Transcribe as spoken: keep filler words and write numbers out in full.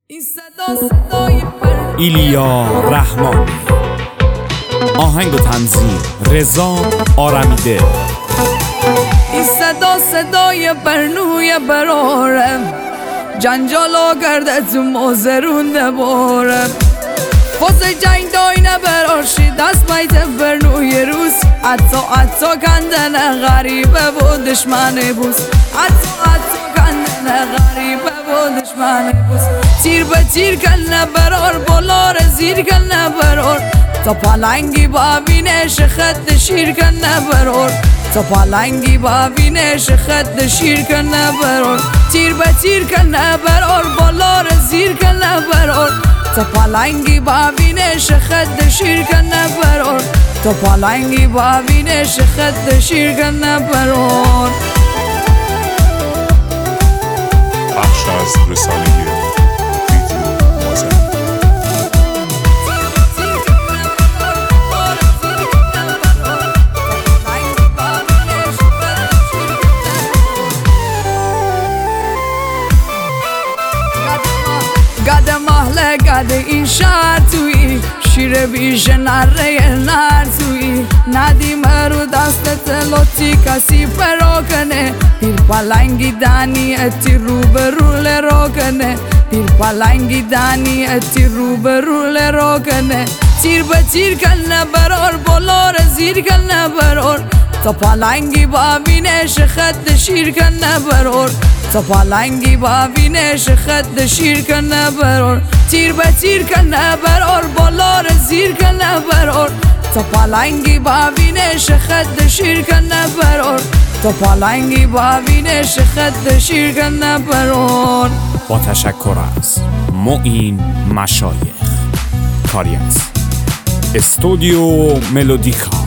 ایلیا رحمانی، آهنگ و تنظیم رضا آرمیده. این صدا صدای برنوی براره، جنجالا کرده تو موزرون نباره. فوز جنگ دای نبراشی دست بیت برنوی روز، حتی حتی کندن غریبه و دشمن بوس، حتی حتی کندن غریبه و دشمن بوس. تیر به تیر کن برار، بلار زیر کن برار، تا پالنگی با بینش خد شیر کن برار، تا پالنگی با بینش خد شیر کن برار. تیر به تیر کن برار، بلار زیر کن برار، تا پالنگی با بینش خد شیر کن برار، تا پالنگی با بینش خد شیر کن برار. بخش از رساله گد محله گد این شهر توی، شیر بیش نره نر توی، ندیم رو دستت لطی کسی پرا کنه، پیر پلنگی دانی اتی رو به رول را کنه، پیر پلنگی دانی اتی رو به رول را کنه. تیر به تیر کنه برار، بلار زیر کنه برار، تا پلنگی با بینش خد شیر کنه برار، تا پالنگی با بینش خد شیر کنه برار. تیر به تیر کنه برار، بلار زیر کنه برار، تا پالنگی با بینش خد شیر کنه برار، تا پالنگی با بینش خد شیر کنه برار. با تشکر از معین مشایخ، کاری از استودیو ملودیکا.